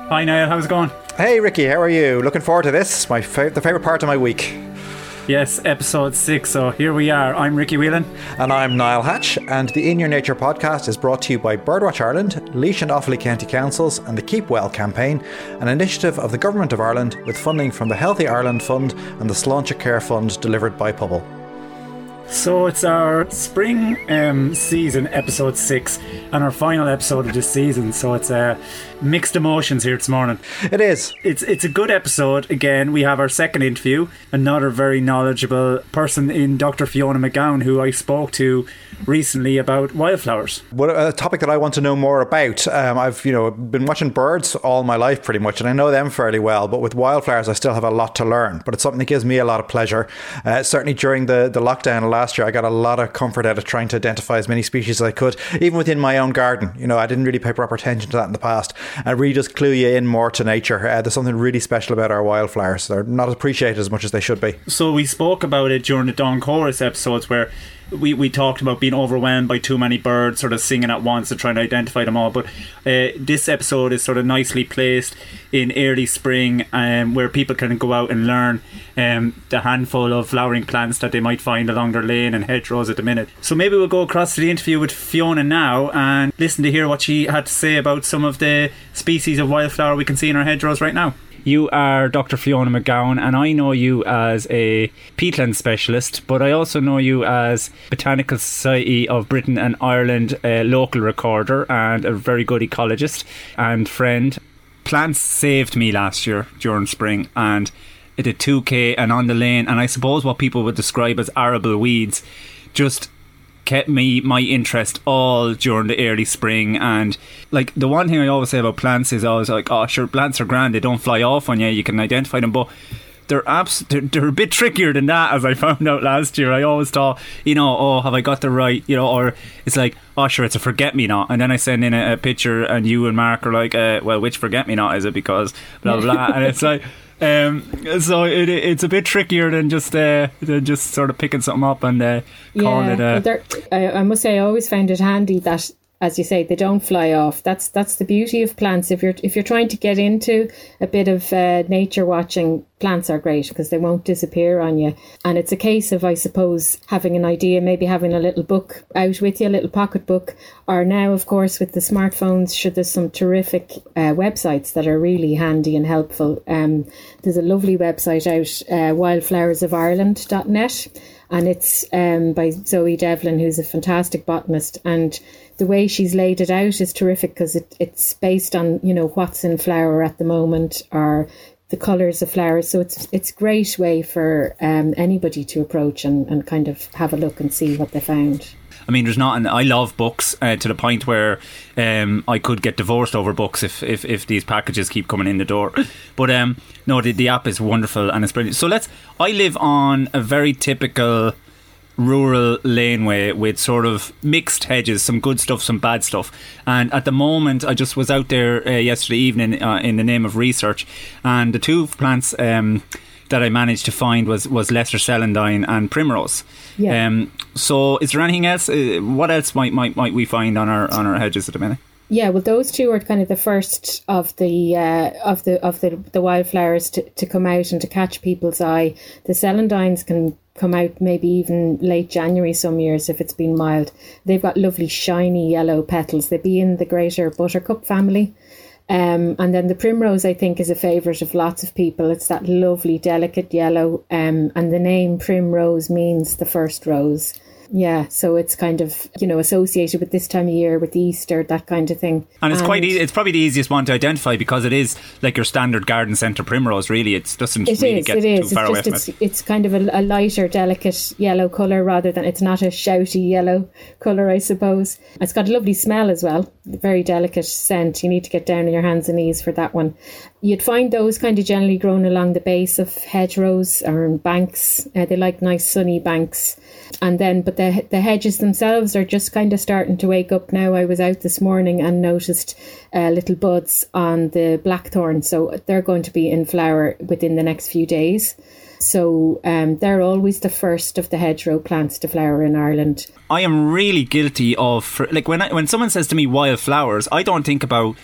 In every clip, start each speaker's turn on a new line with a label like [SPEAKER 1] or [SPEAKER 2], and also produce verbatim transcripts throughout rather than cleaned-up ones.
[SPEAKER 1] Hi Niall, how's it going?
[SPEAKER 2] Hey Ricky, how are you? Looking forward to this. My fa- the favourite part of my week.
[SPEAKER 1] Yes, episode six, so here we are. I'm Ricky Whelan.
[SPEAKER 2] And I'm Niall Hatch, and the In Your Nature podcast is brought to you by Birdwatch Ireland, Laois and Offaly County Councils and the Keep Well campaign, an initiative of the Government of Ireland with funding from the Healthy Ireland Fund and the Sláinte Care Fund delivered by Pobble.
[SPEAKER 1] So it's our spring um, season, episode six, and our final episode of this season. So it's uh, mixed emotions here this morning.
[SPEAKER 2] It is.
[SPEAKER 1] It's it's a good episode. Again, we have our second interview, another very knowledgeable person in Doctor Fiona McGowan, who I spoke to recently about wildflowers.
[SPEAKER 2] Well, a topic that I want to know more about. Um, I've you know been watching birds all my life pretty much, and I know them fairly well. But with wildflowers, I still have a lot to learn. But it's something that gives me a lot of pleasure. Uh, certainly during the the lockdown last year, I got a lot of comfort out of trying to identify as many species as I could, even within my own garden. You know, I didn't really pay proper attention to that in the past. And it really does clue you in more to nature. Uh, there's something really special about our wildflowers. They're not appreciated as much as they should be. So
[SPEAKER 1] we spoke about it during the Dawn Chorus episodes, where we, we talked about being overwhelmed by too many birds sort of singing at once and trying to identify them all. But uh, this episode is sort of nicely placed in early spring, um, where people can go out and learn um, the handful of flowering plants that they might find along their lane and hedgerows at the minute. So maybe we'll go across to the interview with Fiona now and listen to hear what she had to say about some of the species of wildflower we can see in our hedgerows right now. You are Doctor Fiona McGowan, and I know you as a peatland specialist, but I also know you as Botanical Society of Britain and Ireland uh, local recorder and a very good ecologist and friend. Plants saved me last year during spring, and it did two K and on the lane, and I suppose what people would describe as arable weeds just kept me my interest all during the early spring. And like the one thing I always say about plants is always like, oh sure, plants are grand, they don't fly off on you, you can identify them, but they're abs- they're, they're a bit trickier than that, as I found out last year. I always thought, you know, oh, have I got the right, you know, or it's like, oh sure, it's a forget-me-not, and then I send in a, a picture and you and Mark are like, uh, well, which forget-me-not is it, because blah blah blah. And it's like Um, so it, it's a bit trickier than just uh, than just sort of picking something up and uh, calling
[SPEAKER 3] yeah,
[SPEAKER 1] it. Uh,
[SPEAKER 3] I, I must say, I always found it handy that, as you say, they don't fly off. That's that's the beauty of plants. If you're if you're trying to get into a bit of uh, nature watching, plants are great because they won't disappear on you. And it's a case of, I suppose, having an idea, maybe having a little book out with you, a little pocket book, or now, of course, with the smartphones, sure, there's some terrific uh, websites that are really handy and helpful. Um, there's a lovely website out, uh, wildflowers of ireland dot net, and it's um, by Zoe Devlin, who's a fantastic botanist, and the way she's laid it out is terrific because it, it's based on, you know, what's in flower at the moment or the colours of flowers. So it's it's a great way for um, anybody to approach and, and kind of have a look and see what they found.
[SPEAKER 1] I mean, there's not, and I love books uh, to the point where um, I could get divorced over books if, if, if these packages keep coming in the door. But um, no, the, the app is wonderful and it's brilliant. So let's, I live on a very typical rural laneway with sort of mixed hedges, some good stuff, some bad stuff. And at the moment, I just was out there uh, yesterday evening uh, in the name of research, and the two plants um, that I managed to find was, was lesser celandine and primrose.
[SPEAKER 3] Yeah. Um,
[SPEAKER 1] so is there anything else? Uh, what else might, might might we find on our on our hedges at the minute?
[SPEAKER 3] Yeah, well, those two are kind of the first of the uh, of the of the, the wildflowers to, to come out and to catch people's eye. The celandines can come out maybe even late January some years if it's been mild. They've got lovely shiny yellow petals. They be in the greater buttercup family. Um, and then the primrose, I think, is a favourite of lots of people. It's that lovely delicate yellow, um, and the name primrose means the first rose. Yeah, so it's kind of, you know, associated with this time of year, with Easter, that kind of thing.
[SPEAKER 1] And it's and quite easy. It's probably the easiest one to identify because it is like your standard garden centre primrose, really. It doesn't
[SPEAKER 3] it
[SPEAKER 1] really
[SPEAKER 3] is,
[SPEAKER 1] get
[SPEAKER 3] it
[SPEAKER 1] too
[SPEAKER 3] is.
[SPEAKER 1] far
[SPEAKER 3] it's
[SPEAKER 1] away
[SPEAKER 3] just,
[SPEAKER 1] from
[SPEAKER 3] it's,
[SPEAKER 1] it.
[SPEAKER 3] It's kind of a, a lighter, delicate yellow colour rather than, it's not a shouty yellow colour, I suppose. It's got a lovely smell as well. Very delicate scent. You need to get down on your hands and knees for that one. You'd find those kind of generally grown along the base of hedgerows or in banks. Uh, they like nice sunny banks. And then, but the the hedges themselves are just kind of starting to wake up now. I was out this morning and noticed uh, little buds on the blackthorn. So they're going to be in flower within the next few days. So um, they're always the first of the hedgerow plants to flower in Ireland.
[SPEAKER 1] I am really guilty of, like when I, when someone says to me wildflowers, I don't think about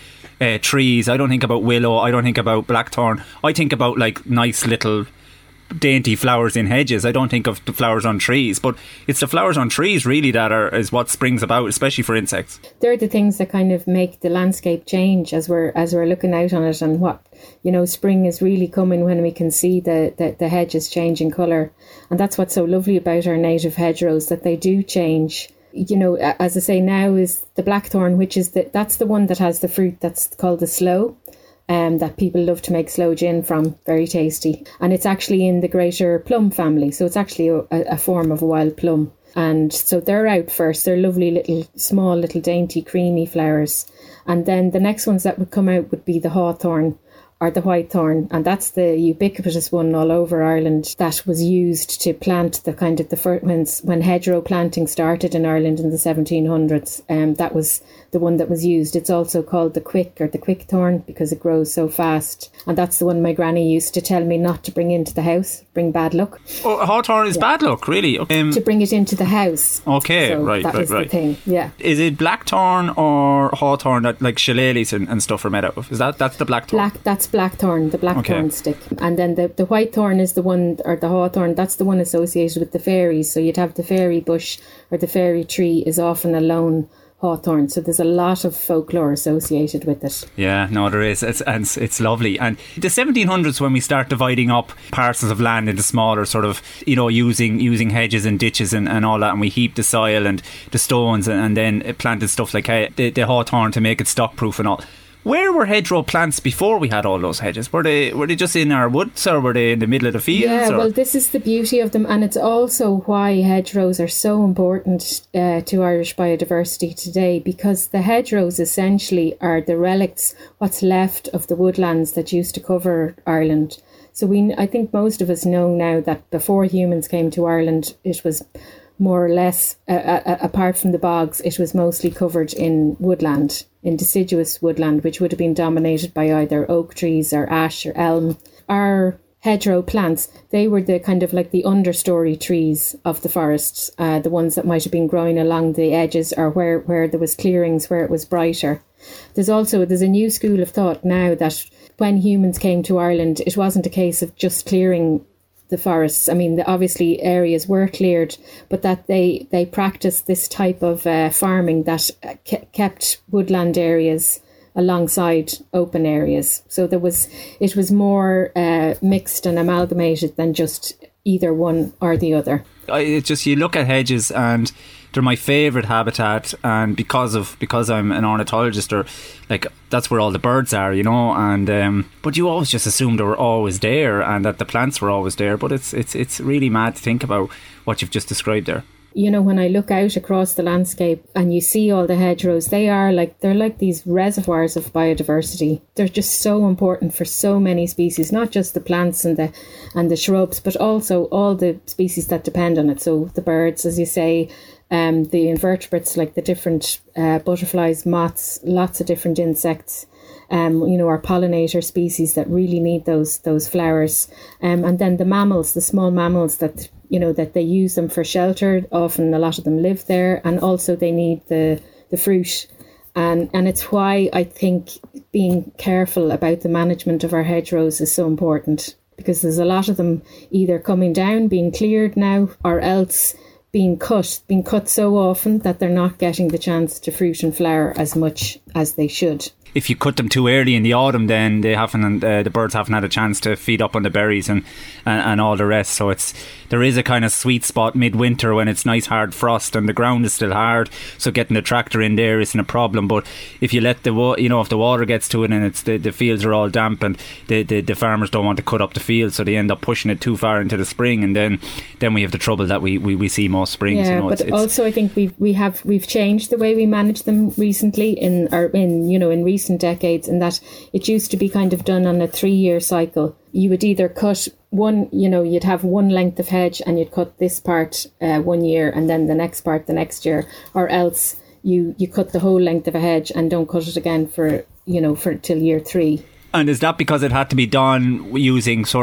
[SPEAKER 1] uh, trees. I don't think about willow. I don't think about blackthorn. I think about like nice little dainty flowers in hedges. I don't think of the flowers on trees, but it's the flowers on trees really that are is what springs about, especially for insects.
[SPEAKER 3] They're the things that kind of make the landscape change as we're as we're looking out on it, and what, you know, spring is really coming when we can see the, the, the hedges changing colour. And that's what's so lovely about our native hedgerows, that they do change. You know, as I say, now is the blackthorn, which is the that's the one that has the fruit that's called the sloe. Um, that people love to make sloe gin from, very tasty. And it's actually in the greater plum family, so it's actually a, a form of a wild plum. And so they're out first. They're lovely little, small, little dainty, creamy flowers. And then the next ones that would come out would be the hawthorn or the whitethorn, and that's the ubiquitous one all over Ireland that was used to plant the kind of the first, when, when hedgerow planting started in Ireland in the seventeen hundreds. Um, that was the one that was used. It's also called the quick or the quick thorn because it grows so fast, and that's the one my granny used to tell me not to bring into the house, bring bad luck.
[SPEAKER 1] Oh, hawthorn is yeah. bad luck, really? Um,
[SPEAKER 3] to bring it into the house.
[SPEAKER 1] Okay,
[SPEAKER 3] so
[SPEAKER 1] right,
[SPEAKER 3] that
[SPEAKER 1] right,
[SPEAKER 3] was
[SPEAKER 1] right.
[SPEAKER 3] the thing. Yeah.
[SPEAKER 1] Is it blackthorn or hawthorn that like shillelaghs and, and stuff are made out of? Is that that's the blackthorn?
[SPEAKER 3] Black. That's blackthorn, the blackthorn okay. stick, and then the the whitethorn is the one, or the hawthorn. That's the one associated with the fairies. So you'd have the fairy bush or the fairy tree is often a lone hawthorn, so there's a lot of folklore associated with it.
[SPEAKER 1] Yeah, no, there is. It's and it's, it's lovely. And the seventeen hundreds, when we start dividing up parcels of land into smaller sort of, you know, using using hedges and ditches and, and all that, and we heap the soil and the stones and, and then planted stuff like uh, the, the hawthorn to make it stock proof and all. Where were hedgerow plants before we had all those hedges? Were they were they just in our woods, or were they in the middle of the fields?
[SPEAKER 3] Yeah,
[SPEAKER 1] or?
[SPEAKER 3] well, this is the beauty of them, and it's also why hedgerows are so important uh, to Irish biodiversity today, because the hedgerows essentially are the relics, what's left of the woodlands that used to cover Ireland. So we, I think most of us know now that before humans came to Ireland, it was more or less, uh, uh, apart from the bogs, it was mostly covered in woodland, in deciduous woodland, which would have been dominated by either oak trees or ash or elm. Our hedgerow plants, they were the kind of like the understory trees of the forests, uh, the ones that might have been growing along the edges or where, where there was clearings, where it was brighter. There's also, there's a new school of thought now that when humans came to Ireland, it wasn't a case of just clearing the forests. I mean, the, obviously areas were cleared, but that they, they practiced this type of uh, farming that ke- kept woodland areas alongside open areas. So there was, it was more uh, mixed and amalgamated than just either one or the other.
[SPEAKER 1] It's just, you look at hedges and they're my favourite habitat, and because of because I'm an ornithologist, or like that's where all the birds are, you know. And um, but you always just assume they were always there and that the plants were always there. But it's it's it's really mad to think about what you've just described there.
[SPEAKER 3] You know, when I look out across the landscape and you see all the hedgerows, they are like, they're like these reservoirs of biodiversity. They're just so important for so many species, not just the plants and the and the shrubs, but also all the species that depend on it. So the birds, as you say, um, the invertebrates, like the different uh, butterflies, moths, lots of different insects. Um, you know, our pollinator species that really need those those flowers. Um, and then the mammals, the small mammals that, you know, that they use them for shelter. Often a lot of them live there, and also they need the, the fruit. And, and it's why I think being careful about the management of our hedgerows is so important, because there's a lot of them either coming down, being cleared now, or else being cut, being cut so often that they're not getting the chance to fruit and flower as much as they should.
[SPEAKER 1] If you cut them too early in the autumn, then they haven't, uh, the birds haven't had a chance to feed up on the berries and, and, and all the rest. So it's there is a kind of sweet spot midwinter when it's nice hard frost and the ground is still hard. So getting the tractor in there isn't a problem. But if you let the wa- you know if the water gets to it and it's the, the fields are all damp and the, the, the farmers don't want to cut up the field, so they end up pushing it too far into the spring, and then then we have the trouble that we, we, we see most springs.
[SPEAKER 3] Yeah,
[SPEAKER 1] you know,
[SPEAKER 3] but
[SPEAKER 1] it's, it's
[SPEAKER 3] also I think we we have we've changed the way we manage them recently in or in you know in recent decades, and that it used to be kind of done on a three-year cycle. You would either cut one, you know, you'd have one length of hedge and you'd cut this part uh, one year and then the next part the next year, or else you you cut the whole length of a hedge and don't cut it again for, you know, for till year three.
[SPEAKER 1] And is that because it had to be done using sort of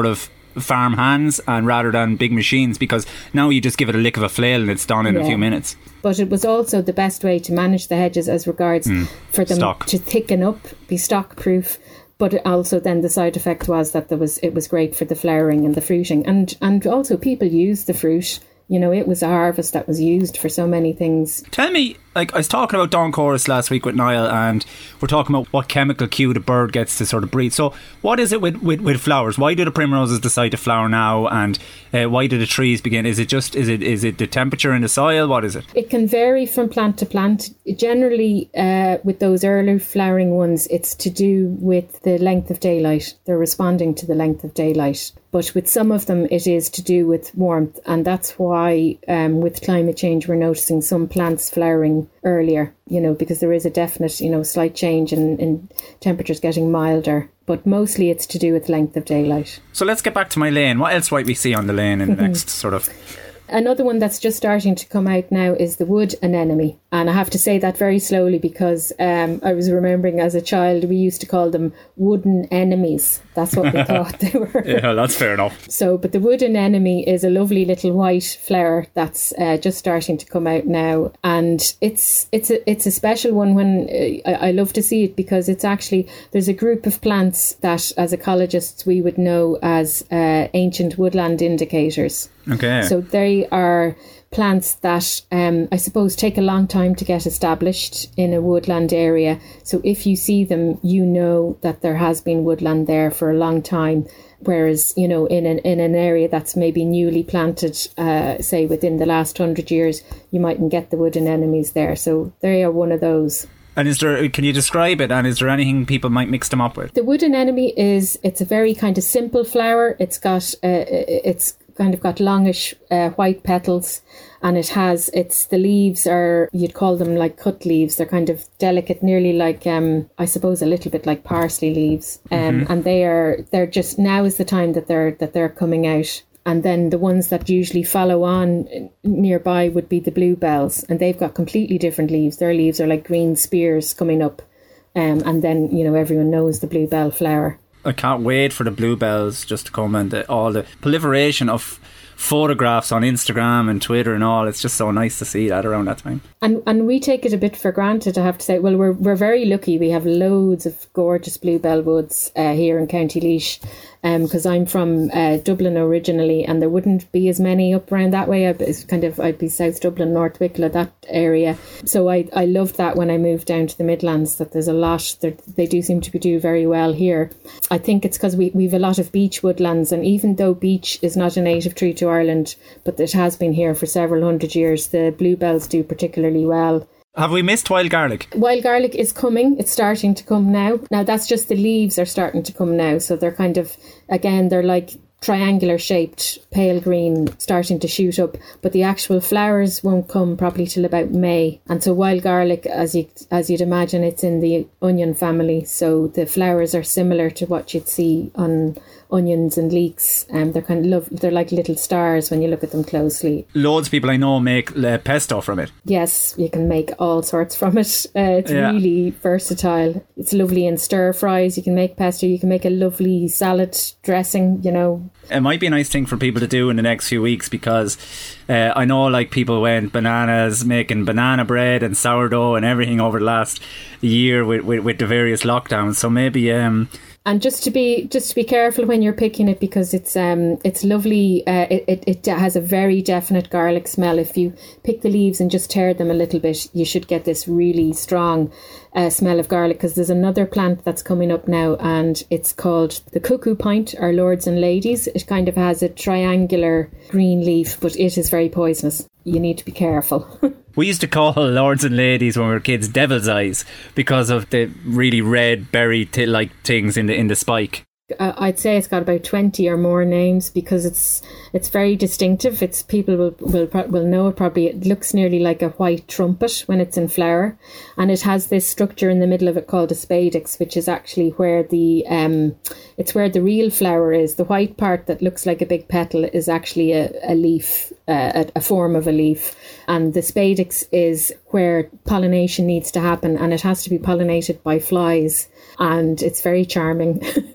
[SPEAKER 1] farm hands and rather than big machines, because now you just give it a lick of a flail and it's done in yeah. a few minutes.
[SPEAKER 3] But it was also the best way to manage the hedges as regards mm. for them stock. to thicken up, be stock proof. But also then the side effect was that there was it was great for the flowering and the fruiting. And and also people use the fruit. You know, it was a harvest that was used for so many things. Tell
[SPEAKER 1] me, like I was talking about Dawn Chorus last week with Niall, and we're talking about what chemical cue the bird gets to sort of breed. So what is it with, with, with flowers? Why do the primroses decide to flower now, and uh, why do the trees begin? Is it just, is it is it the temperature in the soil? What is it?
[SPEAKER 3] It can vary from plant to plant. Generally, uh, with those early flowering ones, it's to do with the length of daylight. They're responding to the length of daylight. But with some of them, it is to do with warmth. And that's why um, with climate change, we're noticing some plants flowering earlier, you know, because there is a definite, you know, slight change in, in temperatures getting milder. But mostly it's to do with length of daylight.
[SPEAKER 1] So let's get back to my lane. What else might we see on the lane in the next sort of...
[SPEAKER 3] Another one that's just starting to come out now is the wood anemone. And I have to say that very slowly because um, I was remembering as a child, we used to call them wooden enemies. That's what we thought they were.
[SPEAKER 1] Yeah, that's fair enough.
[SPEAKER 3] So, but the wood anemone is a lovely little white flower that's uh, just starting to come out now. And it's it's a, it's a special one when uh, I, I love to see it because it's actually, there's a group of plants that as ecologists we would know as uh, ancient woodland indicators.
[SPEAKER 1] Okay.
[SPEAKER 3] So they are plants that um, I suppose take a long time to get established in a woodland area. So if you see them, you know that there has been woodland there for a long time. Whereas, you know, in an in an area that's maybe newly planted, uh, say within the last hundred years, you mightn't get the wood anemones there. So they are one of those.
[SPEAKER 1] And is there, can you describe it? And is there anything people might mix them up with?
[SPEAKER 3] The wood anemone is, it's a very kind of simple flower. It's got, uh, it's kind of got longish uh, white petals, and it has, it's, the leaves are, you'd call them like cut leaves. They're kind of delicate, nearly like, um, I suppose a little bit like parsley leaves. Um, mm-hmm. And they are, they're just, now is the time that they're, that they're coming out. And then the ones that usually follow on nearby would be the bluebells, and they've got completely different leaves. Their leaves are like green spears coming up. Um, and then, you know, everyone knows the bluebell flower.
[SPEAKER 1] I can't wait for the bluebells just to come, and the, all the proliferation of photographs on Instagram and Twitter and all. It's just so nice to see that around that time.
[SPEAKER 3] And and we take it a bit for granted, I have to say. Well, we're we're very lucky. We have loads of gorgeous bluebell woods uh, here in County Laois. Because um, I'm from uh, Dublin originally, and there wouldn't be as many up around that way. I'd, it's kind of, I'd be South Dublin, North Wicklow, that area. So I, I loved that when I moved down to the Midlands, that there's a lot, they do seem to be do very well here. I think it's because we, we've a lot of beech woodlands, and even though beech is not a native tree to Ireland, but it has been here for several hundred years, the bluebells do particularly well.
[SPEAKER 1] Have we missed wild garlic?
[SPEAKER 3] Wild garlic is coming. It's starting to come now. Now, that's just the leaves are starting to come now. So they're kind of, again, they're like triangular shaped, pale green, starting to shoot up. But the actual flowers won't come probably till about May. And so wild garlic, as, you, as you'd imagine, it's in the onion family. So the flowers are similar to what you'd see on onions and leeks. Um, they're kind of love, they're like little stars when you look at them closely.
[SPEAKER 1] Loads of people I know make uh, pesto from it.
[SPEAKER 3] Yes, you can make all sorts from it. Uh, it's yeah. really versatile. It's lovely in stir fries. You can make pesto. You can make a lovely salad dressing, you know.
[SPEAKER 1] It might be a nice thing for people to do in the next few weeks, because uh, I know like people went bananas making banana bread and sourdough and everything over the last year with, with, with the various lockdowns. So maybe... Um,
[SPEAKER 3] And just to be just to be careful when you're picking it, because it's um it's lovely. Uh, it, it it has a very definite garlic smell. If you pick the leaves and just tear them a little bit, you should get this really strong uh, smell of garlic. Because there's another plant that's coming up now, and it's called the cuckoo pint, or lords and ladies. It kind of has a triangular green leaf, but it is very poisonous. You need to be careful.
[SPEAKER 1] We used to call lords and ladies when we were kids devil's eyes because of the really red berry t- like things in the in the spike.
[SPEAKER 3] Uh, I'd say it's got about twenty or more names, because it's it's very distinctive. It's people will will will know it probably. It looks nearly like a white trumpet when it's in flower, and it has this structure in the middle of it called a spadix, which is actually where the um it's where the real flower is. The white part that looks like a big petal is actually a, a leaf, uh, a, a form of a leaf, and the spadix is where pollination needs to happen, and it has to be pollinated by flies, and it's very charming.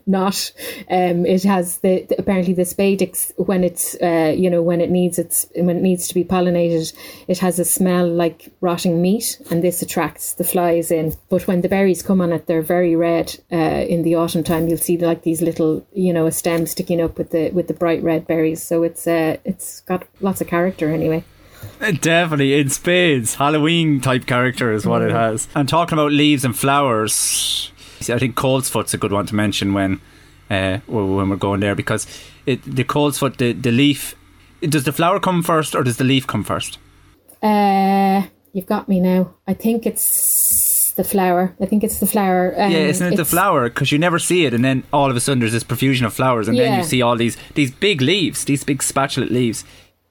[SPEAKER 3] not. Um, it has the, the apparently the spadix when it's uh, you know when it needs its when it needs to be pollinated, it has a smell like rotting meat, and this attracts the flies in. But when the berries come on it, they're very red. Uh, in the autumn time, you'll see like these little you know a stem sticking up with the with the bright red berries. So it's uh, it's got lots of character anyway.
[SPEAKER 1] Definitely, in spades, Halloween type character is what mm. it has. And talking about leaves and flowers, I think coltsfoot's a good one to mention when uh, when we're going there, because it, the coltsfoot, the, the leaf, does the flower come first or does the leaf come first?
[SPEAKER 3] Uh, you've got me now. I think it's the flower. I think it's the flower. Um,
[SPEAKER 1] yeah, isn't it the flower? Because you never see it, and then all of a sudden there's this profusion of flowers, and yeah. then you see all these these big leaves, these big spatulate leaves.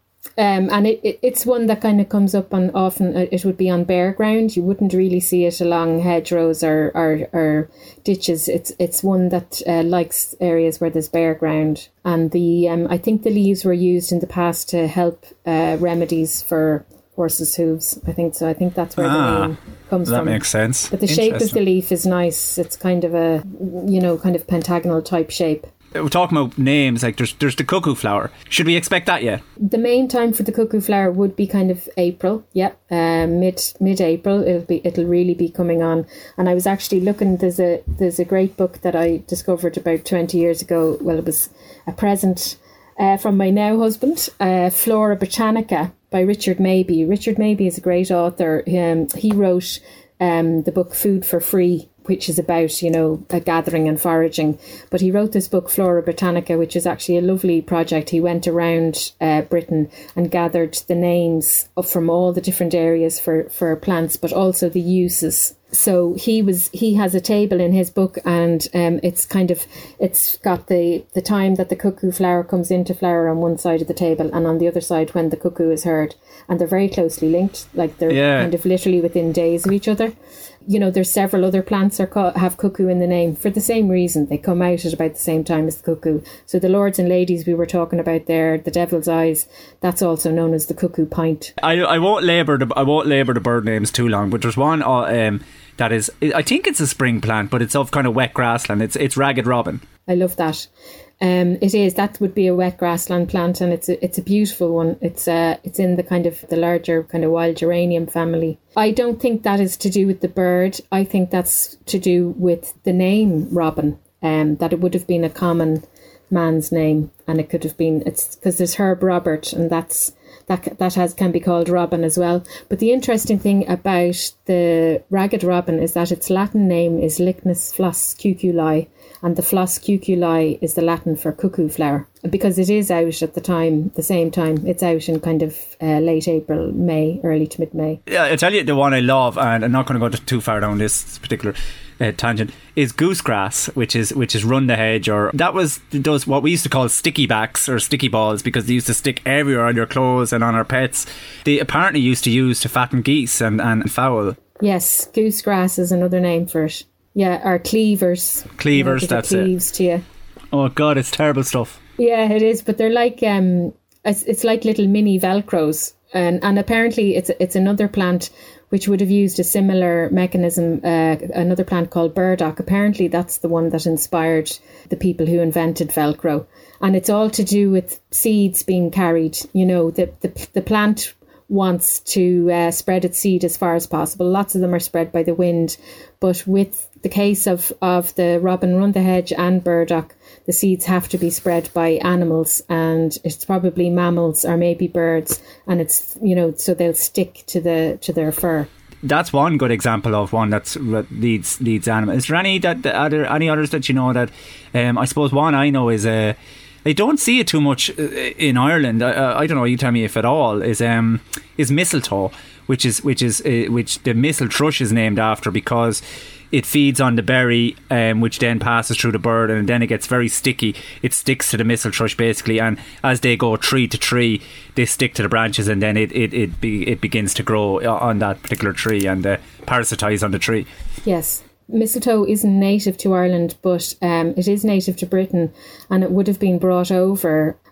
[SPEAKER 3] Um, and it, it it's one that kind of comes up on often. It would be on bare ground. You wouldn't really see it along hedgerows or or, or ditches. It's it's one that uh, likes areas where there's bare ground. And the um, I think the leaves were used in the past to help uh, remedies for horses' hooves. I think so. I think that's where ah, the name comes
[SPEAKER 1] that
[SPEAKER 3] from.
[SPEAKER 1] That makes sense.
[SPEAKER 3] But the shape of the leaf is nice. It's kind of a you know kind of pentagonal type shape.
[SPEAKER 1] We're talking about names, like there's there's the cuckoo flower. Should we expect that yet?
[SPEAKER 3] The main time for the cuckoo flower would be kind of April, yeah, uh, mid mid April. It'll be it'll really be coming on. And I was actually looking. There's a there's a great book that I discovered about twenty years ago. Well, it was a present uh, from my now husband, uh, Flora Botanica by Richard Mabey. Richard Mabey is a great author. Um, he wrote um, the book Food for Free, which is about, you know, a gathering and foraging. But he wrote this book, Flora Botanica, which is actually a lovely project. He went around uh, Britain and gathered the names of, from all the different areas for, for plants, but also the uses. So he was he has a table in his book, and um, it's kind of it's got the, the time that the cuckoo flower comes into flower on one side of the table, and on the other side when the cuckoo is heard, and they're very closely linked, like they're yeah. kind of literally within days of each other. You know, there's several other plants are called, have cuckoo in the name for the same reason. They come out at about the same time as the cuckoo. So the lords and ladies we were talking about there, the devil's eyes, that's also known as the cuckoo pint.
[SPEAKER 1] I I won't labour the I won't labour the bird names too long, but there's one uh, um that is, I think it's a spring plant, but it's of kind of wet grassland. It's it's ragged robin.
[SPEAKER 3] I love that. Um, it is. That would be a wet grassland plant, and it's a, it's a beautiful one. It's uh, it's in the kind of the larger kind of wild geranium family. I don't think that is to do with the bird. I think that's to do with the name robin. Um, that it would have been a common man's name, and it could have been. It's because there's Herb Robert, and that's that that has can be called robin as well. But the interesting thing about the ragged robin is that its Latin name is Lycnus flos cuculi. And the Flos cuculi is the Latin for cuckoo flower. Because it is out at the time, the same time. It's out in kind of uh, late April, May, early to mid-May.
[SPEAKER 1] Yeah, I'll tell you the one I love, and I'm not going to go too far down this particular uh, tangent, is goosegrass, which is which is run the hedge. Or that was those what we used to call sticky backs or sticky balls, because they used to stick everywhere on your clothes and on our pets. They apparently used to use to fatten geese and, and fowl.
[SPEAKER 3] Yes, goosegrass is another name for it. Yeah, or cleavers.
[SPEAKER 1] Cleavers,
[SPEAKER 3] you know,
[SPEAKER 1] that's
[SPEAKER 3] cleaves
[SPEAKER 1] it.
[SPEAKER 3] To you.
[SPEAKER 1] Oh God, it's terrible stuff.
[SPEAKER 3] Yeah, it is. But they're like um, it's, it's like little mini Velcros, and and apparently it's it's another plant which would have used a similar mechanism. Uh, another plant called burdock. Apparently, that's the one that inspired the people who invented Velcro, and it's all to do with seeds being carried. You know, the the the plant wants to uh, spread its seed as far as possible. Lots of them are spread by the wind, but with the case of, of the robin run the hedge and burdock, the seeds have to be spread by animals, and it's probably mammals or maybe birds, and it's, you know, so they'll stick to the to their fur.
[SPEAKER 1] That's one good example of one that's that leads leads animals. Is there any that are there any others that you know that? Um, I suppose one I know is a. Uh, I don't see it too much in Ireland. I, I don't know. You tell me if at all. Is um is mistletoe, which is which is uh, which the mistle thrush is named after, because it feeds on the berry, um, which then passes through the bird, and then it gets very sticky. It sticks to the mistle thrush basically, and as they go tree to tree, they stick to the branches, and then it it it, be, it begins to grow on that particular tree and uh, parasitize on the tree.
[SPEAKER 3] Yes. Mistletoe isn't native to Ireland, but um, it is native to Britain, and it would have been brought over.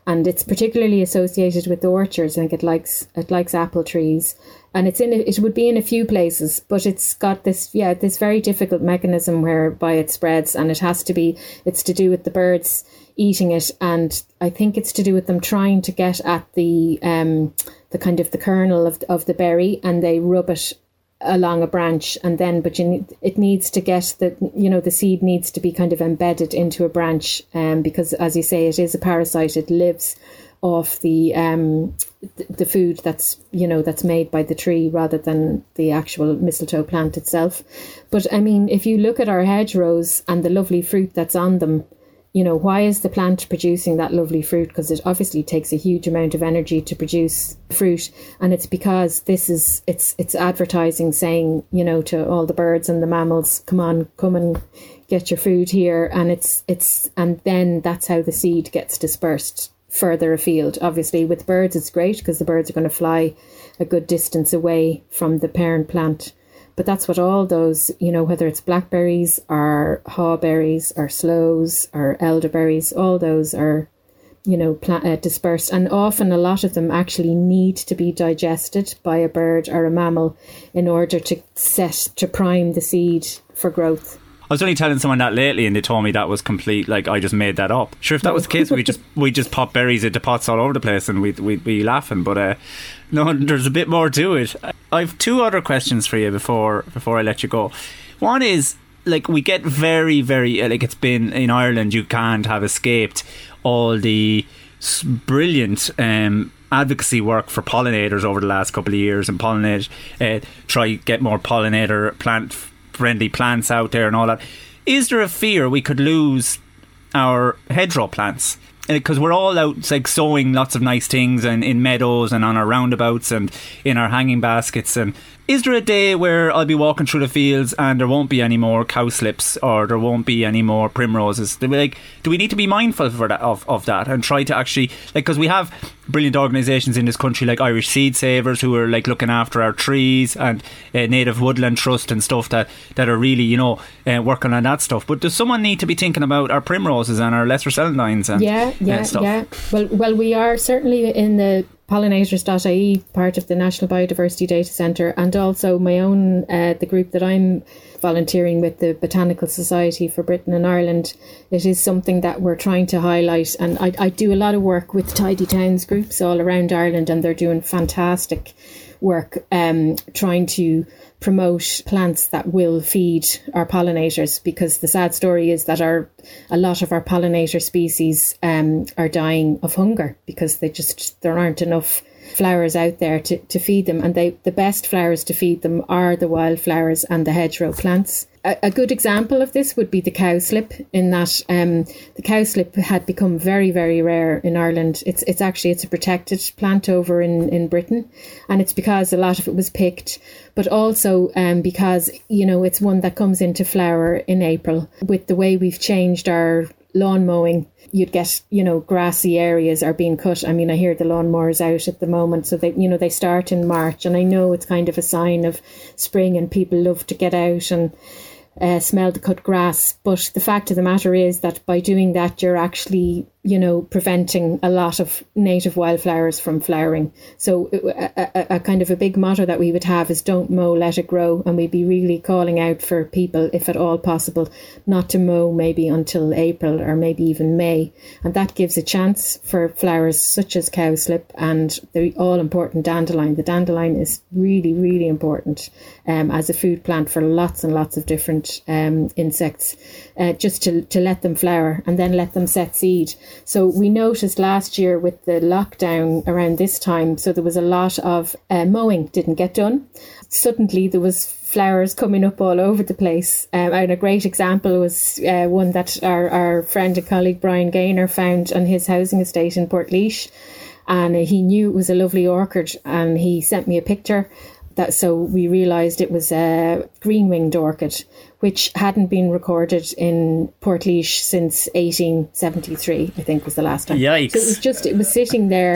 [SPEAKER 3] and it's particularly associated with orchards. I think it likes it likes apple trees, and it's in a, it would be in a few places, but it's got this yeah this very difficult mechanism whereby it spreads, and it has to be it's to do with the birds eating it, and I think it's to do with them trying to get at the um the kind of the kernel of of the berry, and they rub it along a branch, and then but you need, it needs to get the you know the seed needs to be kind of embedded into a branch, um because as you say, it is a parasite. It lives off the um the food that's you know that's made by the tree rather than the actual mistletoe plant itself. But I mean, if you look at our hedgerows and the lovely fruit that's on them, you know, why is the plant producing that lovely fruit? Because it obviously takes a huge amount of energy to produce fruit. And it's because this is, it's it's advertising saying, you know, to all the birds and the mammals, come on, come and get your food here. And it's, it's, and then that's how the seed gets dispersed further afield. Obviously with birds, it's great because the birds are going to fly a good distance away from the parent plant. But that's what all those, you know, whether it's blackberries or hawberries or sloes or elderberries, all those are, you know, pla- uh, dispersed. And often a lot of them actually need to be digested by a bird or a mammal in order to set, to prime the seed for growth.
[SPEAKER 1] I was only telling someone that lately, and they told me that was complete, like, I just made that up. Sure, if that was the case, we just we just pop berries into pots all over the place and we'd, we'd be laughing. But uh, no, there's a bit more to it. I've two other questions for you before before I let you go. One is, like, we get very, very, like, it's been in Ireland, you can't have escaped all the brilliant um, advocacy work for pollinators over the last couple of years, and pollinate, uh, try get more pollinator plant friendly plants out there and all that. Is there a fear we could lose our hedgerow plants? Because we're all out like sowing lots of nice things and in meadows and on our roundabouts and in our hanging baskets. And is there a day where I'll be walking through the fields and there won't be any more cowslips or there won't be any more primroses? Do we, like, do we need to be mindful for that, of, of that and try to actually, like, because we have brilliant organisations in this country like Irish Seed Savers who are like looking after our trees, and uh, Native Woodland Trust and stuff that, that are really, you know, uh, working on that stuff. But does someone need to be thinking about our primroses and our lesser celandines and
[SPEAKER 3] yeah, yeah,
[SPEAKER 1] uh, stuff?
[SPEAKER 3] Yeah, well, well, we are certainly in the pollinators dot I E, part of the National Biodiversity Data Centre, and also my own, uh, the group that I'm volunteering with, the Botanical Society for Britain and Ireland. It is something that we're trying to highlight, and I, I do a lot of work with Tidy Towns groups all around Ireland, and they're doing fantastic work um, trying to promote plants that will feed our pollinators, because the sad story is that our a lot of our pollinator species um, are dying of hunger because they just there aren't enough flowers out there to, to feed them, and they the best flowers to feed them are the wildflowers and the hedgerow plants. A, a good example of this would be the cowslip, in that um, the cowslip had become very, very rare in Ireland. It's it's actually it's a protected plant over in, in Britain, and it's because a lot of it was picked, but also um, because, you know, it's one that comes into flower in April. With the way we've changed our lawn mowing, you'd get, you know, grassy areas are being cut. I mean, I hear the lawnmowers out at the moment, so they, you know, they start in March, and I know it's kind of a sign of spring and people love to get out and uh, smell the cut grass. But the fact of the matter is that by doing that, you're actually, you know, preventing a lot of native wildflowers from flowering. So a, a, a kind of a big motto that we would have is don't mow, let it grow. And we'd be really calling out for people, if at all possible, not to mow maybe until April or maybe even May. And that gives a chance for flowers such as cowslip and the all important dandelion. The dandelion is really, really important um, as a food plant for lots and lots of different um, insects, uh, just to, to let them flower and then let them set seed. So we noticed last year with the lockdown around this time, so there was a lot of uh, mowing didn't get done. Suddenly there was flowers coming up all over the place. Um, and a great example was uh, one that our, our friend and colleague Brian Gaynor found on his housing estate in Portlaoise. And he knew it was a lovely orchid, and he sent me a picture. That, so we realised it was a green-winged orchid, which hadn't been recorded in Portlaoise since eighteen seventy-three, I think was the last time.
[SPEAKER 1] Yikes.
[SPEAKER 3] So it was just, it was sitting there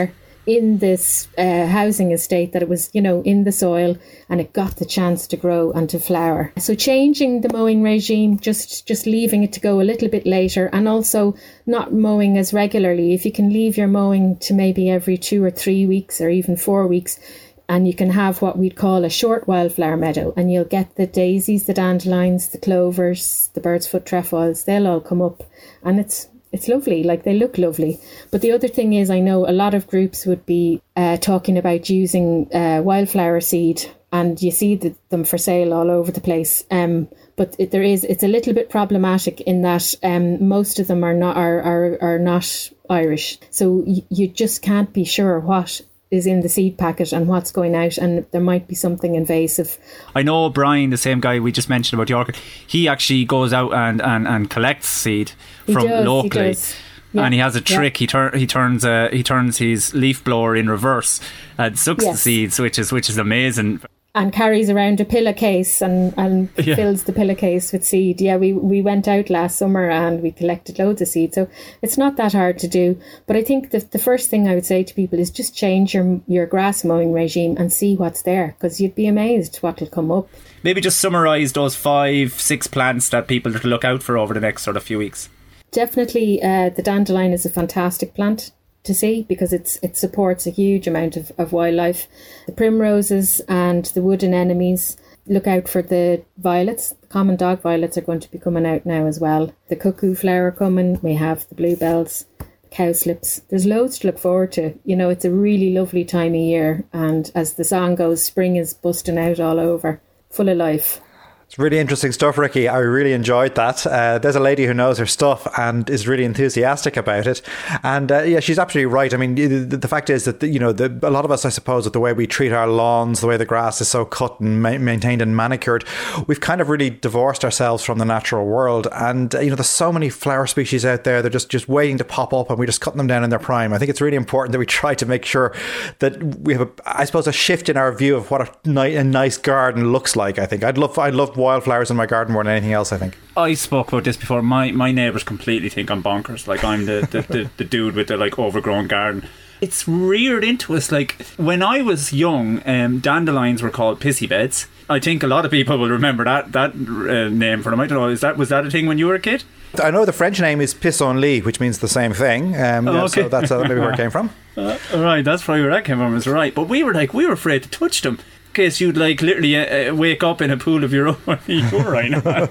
[SPEAKER 3] in this uh, housing estate, that it was, you know, in the soil and it got the chance to grow and to flower. So changing the mowing regime, just, just leaving it to go a little bit later, and also not mowing as regularly. If you can leave your mowing to maybe every two or three weeks or even four weeks, and you can have what we'd call a short wildflower meadow, and you'll get the daisies, the dandelions, the clovers, the bird's foot trefoils, they'll all come up, and it's it's lovely, like they look lovely. But the other thing is, I know a lot of groups would be uh, talking about using uh, wildflower seed, and you see the, them for sale all over the place. Um, but it, there is, it's a little bit problematic in that um, most of them are not are are, are not Irish, so y- you just can't be sure what is in the seed packet and what's going out, and there might be something invasive.
[SPEAKER 1] I know Brian, the same guy we just mentioned about York, he actually goes out and, and, and collects seed
[SPEAKER 3] He
[SPEAKER 1] from
[SPEAKER 3] does,
[SPEAKER 1] locally.
[SPEAKER 3] he does. Yeah,
[SPEAKER 1] and he has a trick.
[SPEAKER 3] yeah.
[SPEAKER 1] He turn he turns uh, he turns his leaf blower in reverse and sucks
[SPEAKER 3] Yes.
[SPEAKER 1] the seeds, which is which is amazing.
[SPEAKER 3] And carries around a pillowcase and, and
[SPEAKER 1] Yeah.
[SPEAKER 3] fills the pillowcase with seed. Yeah, we, we went out last summer and we collected loads of seed. So it's not that hard to do. But I think the, the first thing I would say to people is just change your your grass mowing regime and see what's there, because you'd be amazed what will come up.
[SPEAKER 1] Maybe just summarise those five, six plants that people are to look out for over the next sort of few weeks.
[SPEAKER 3] Definitely uh, the dandelion is a fantastic plant to see, because it's it supports a huge amount of, of wildlife. The primroses and the wood anemones. Look out for the violets. The common dog violets are going to be coming out now as well. The cuckoo flower coming. We have the bluebells, cowslips. There's loads to look forward to. You know, it's a really lovely time of year, and as the song goes, spring is busting out all over, full of life.
[SPEAKER 2] It's really interesting stuff, Ricky. I really enjoyed that. Uh, there's a lady who knows her stuff and is really enthusiastic about it. And uh, yeah, she's absolutely right. I mean, the, the fact is that, you know, the, a lot of us, I suppose, with the way we treat our lawns, the way the grass is so cut and ma- maintained and manicured, we've kind of really divorced ourselves from the natural world. And, uh, you know, there's so many flower species out there. They're just, just waiting to pop up, and we just cut them down in their prime. I think it's really important that we try to make sure that we have, a, I suppose, a shift in our view of what a, ni- a nice garden looks like. I think I'd love, I'd love wildflowers in my garden more than anything else, I think.
[SPEAKER 1] I spoke about this before. My my neighbours completely think I'm bonkers. Like I'm the, the, the, the dude with the like overgrown garden. It's reared into us. Like when I was young, um, dandelions were called pissy beds. I think a lot of people will remember that that uh, name for them. I don't know. Is that was that a thing when you were a kid?
[SPEAKER 2] I know the French name is pissenlit, which means the same thing. Um,
[SPEAKER 1] Oh,
[SPEAKER 2] yeah,
[SPEAKER 1] okay.
[SPEAKER 2] So that's uh, maybe where it came from.
[SPEAKER 1] Uh, right, that's probably where that came from. Is right. But we were like we were afraid to touch them. Case you'd like literally uh, uh, wake up in a pool of your own urine.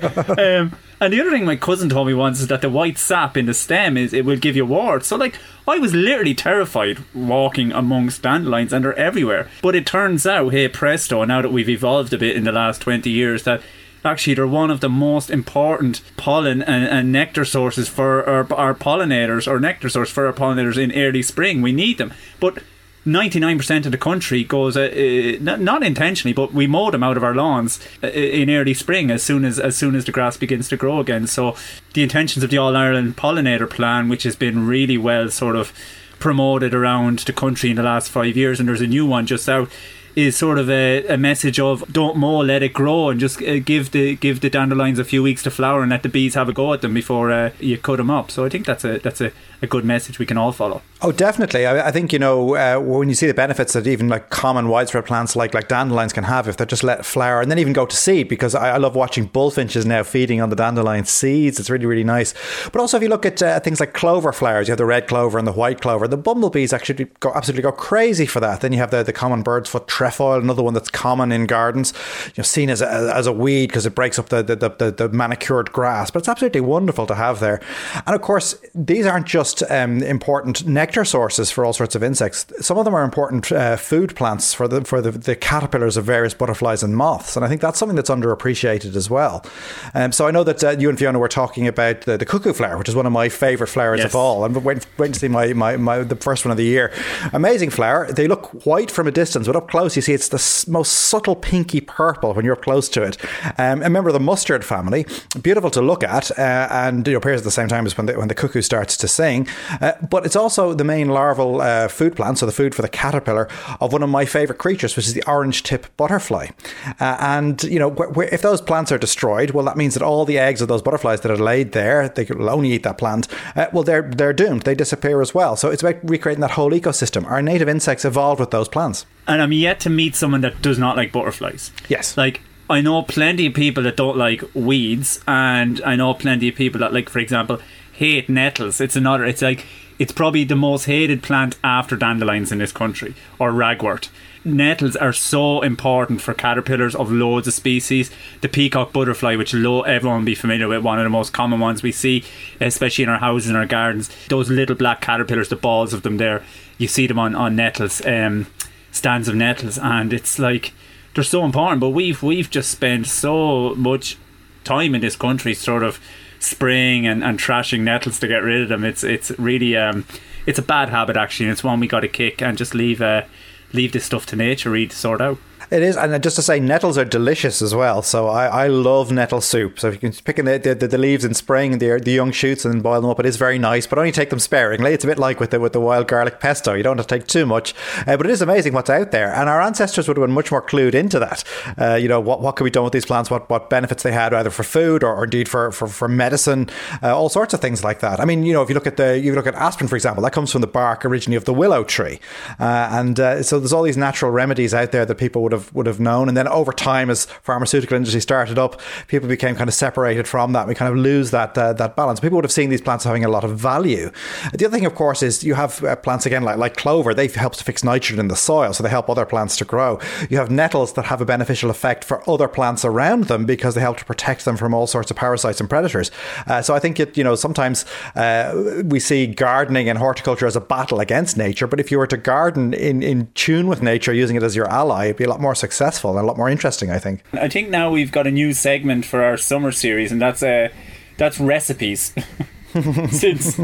[SPEAKER 1] um, and the other thing my cousin told me once is that the white sap in the stem is it will give you warts. So like I was literally terrified walking amongst dandelions, and they're everywhere. But it turns out, hey presto, now that we've evolved a bit in the last twenty years, that actually they're one of the most important pollen and, and nectar sources for our, our pollinators, or nectar source for our pollinators in early spring. We need them. But ninety-nine percent of the country goes, uh, uh, not, not intentionally, but we mow them out of our lawns uh, in early spring as soon as as soon as the grass begins to grow again. So the intentions of the All Ireland Pollinator Plan, which has been really well sort of promoted around the country in the last five years, and there's a new one just out, is sort of a, a message of don't mow, let it grow, and just uh, give the give the dandelions a few weeks to flower and let the bees have a go at them before uh, you cut them up. So I think that's a that's a, a good message we can all follow.
[SPEAKER 2] Oh, definitely. I, I think, you know, uh, when you see the benefits that even like common widespread plants like like dandelions can have if they're just let flower and then even go to seed, because I, I love watching bullfinches now feeding on the dandelion seeds. It's really, really nice. But also if you look at uh, things like clover flowers, you have the red clover and the white clover. The bumblebees actually go absolutely go crazy for that. Then you have the, the common bird's foot trefoil, another one that's common in gardens, you know, seen as a, as a weed because it breaks up the the, the the manicured grass. But it's absolutely wonderful to have there. And of course, these aren't just um, important nectar sources for all sorts of insects. Some of them are important uh, food plants for the for the, the caterpillars of various butterflies and moths. And I think that's something that's underappreciated as well. Um, so I know that uh, you and Fiona were talking about the, the cuckoo flower, which is one of my favourite flowers
[SPEAKER 1] Yes.
[SPEAKER 2] of all. I'm waiting, waiting to see my, my, my the first one of the year. Amazing flower. They look white from a distance, but up close close, you see it's the s- most subtle pinky purple when you're up close to it. Um, a member of the mustard family, beautiful to look at, uh, and you know, appears at the same time as when the, when the cuckoo starts to sing. Uh, but it's also the main larval uh, food plant, so the food for the caterpillar of one of my favourite creatures, which is the orange tip butterfly. Uh, and, you know, wh- wh- if those plants are destroyed, well, that means that all the eggs of those butterflies that are laid there, they will only eat that plant, uh, well, they're, they're doomed. They disappear as well. So it's about recreating that whole ecosystem. Our native insects evolved with those plants.
[SPEAKER 1] And I'm yet to meet someone that does not like butterflies.
[SPEAKER 2] Yes.
[SPEAKER 1] Like, I know plenty of people that don't like weeds, and I know plenty of people that, like, for example, hate nettles. It's another, it's like, it's probably the most hated plant after dandelions in this country, or ragwort. Nettles are so important for caterpillars of loads of species. The peacock butterfly, which lo- everyone will be familiar with, one of the most common ones we see, especially in our houses and our gardens. Those little black caterpillars, the balls of them there, you see them on, on nettles, um, stands of nettles, and it's like, they're so important. But we've we've just spent so much time in this country sort of spraying and, and trashing nettles to get rid of them. It's it's really um, it's a bad habit, actually, and it's one we got to kick and just leave uh, leave this stuff to nature really to sort out.
[SPEAKER 2] It is, and just to say, nettles are delicious as well. So I, I love nettle soup. So if you can pick in the, the, the leaves in spring and the, the young shoots and boil them up, it is very nice, but only take them sparingly. It's a bit like with the with the wild garlic pesto. You don't have to take too much, uh, but it is amazing what's out there. And our ancestors would have been much more clued into that. Uh, you know, what what could be done with these plants? What what benefits they had, either for food or, or indeed for for, for medicine, uh, all sorts of things like that. I mean, you know, if you look at the you look at aspirin, for example, that comes from the bark originally of the willow tree, uh, and uh, so there's all these natural remedies out there that people would have would have known. And then over time, as pharmaceutical industry started up, people became kind of separated from that. We kind of lose that uh, that balance. People would have seen these plants having a lot of value. The other thing, of course, is you have uh, plants again like like clover. They help to fix nitrogen in the soil, so they help other plants to grow. You have nettles that have a beneficial effect for other plants around them because they help to protect them from all sorts of parasites and predators. Uh, so I think it, you know, sometimes uh, we see gardening and horticulture as a battle against nature. But if you were to garden in in tune with nature, using it as your ally, it'd be a lot more successful and a lot more interesting, I think.
[SPEAKER 1] I think now we've got a new segment for our summer series, and that's uh, that's recipes. Since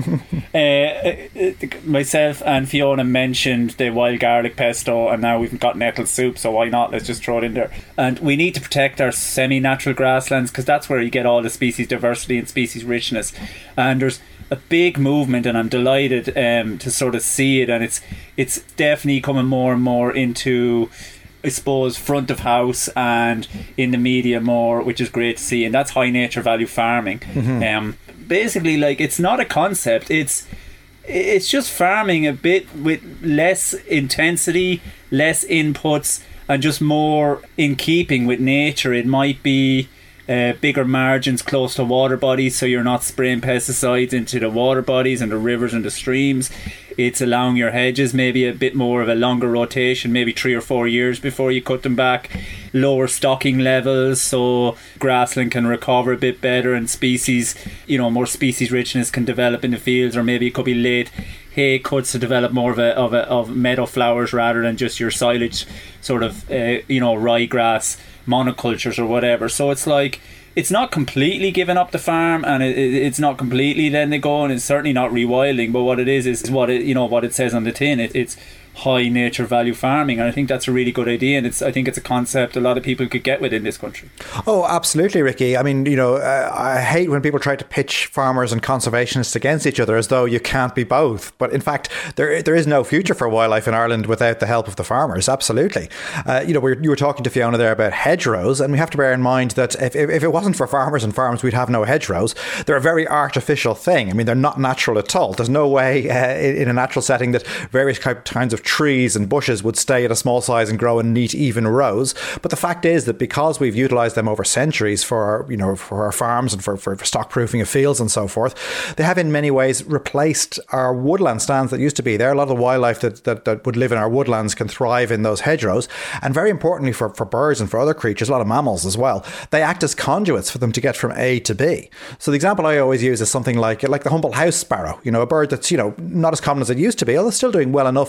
[SPEAKER 1] uh, myself and Fiona mentioned the wild garlic pesto, and now we've got nettle soup, so why not? Let's just throw it in there. And we need to protect our semi-natural grasslands, because that's where you get all the species diversity and species richness. And there's a big movement, and I'm delighted um, to sort of see it, and it's it's definitely coming more and more into, I suppose, front of house and in the media more, which is great to see. And that's high nature value farming. Mm-hmm. Um, basically, like, it's not a concept, it's it's just farming a bit with less intensity, less inputs, and just more in keeping with nature. It might be uh, bigger margins close to water bodies, so you're not spraying pesticides into the water bodies and the rivers and the streams. It's allowing your hedges maybe a bit more of a longer rotation, maybe three or four years before you cut them back. Lower stocking levels, so grassland can recover a bit better, and species, you know, more species richness can develop in the fields. Or maybe it could be late hay cuts to develop more of a of a of meadow flowers rather than just your silage sort of uh, you know, ryegrass monocultures or whatever. So it's like, it's not completely giving up the farm, and it, it, it's not completely letting it go, and it's certainly not rewilding. But what it is is what it, you know, what it says on the tin. It, it's high nature value farming, and I think that's a really good idea, and it's I think it's a concept a lot of people could get with in this country.
[SPEAKER 2] Oh, absolutely, Ricky. I mean, you know, uh, I hate when people try to pitch farmers and conservationists against each other as though you can't be both. But in fact, there there is no future for wildlife in Ireland without the help of the farmers. Absolutely. Uh, you know, we're, you were talking to Fiona there about hedgerows, and we have to bear in mind that if, if, if it wasn't for farmers and farms, we'd have no hedgerows. They're a very artificial thing. I mean, they're not natural at all. There's no way uh, in, in a natural setting that various kinds of trees and bushes would stay at a small size and grow in neat, even rows. But the fact is that because we've utilised them over centuries for our, you know, for our farms and for, for, for stock proofing of fields and so forth, they have in many ways replaced our woodland stands that used to be there. A lot of the wildlife that, that, that would live in our woodlands can thrive in those hedgerows. And very importantly for, for birds and for other creatures, a lot of mammals as well, they act as conduits for them to get from A to B. So the example I always use is something like like the humble house sparrow, you know, a bird that's, you know, not as common as it used to be, although still doing well enough in some parts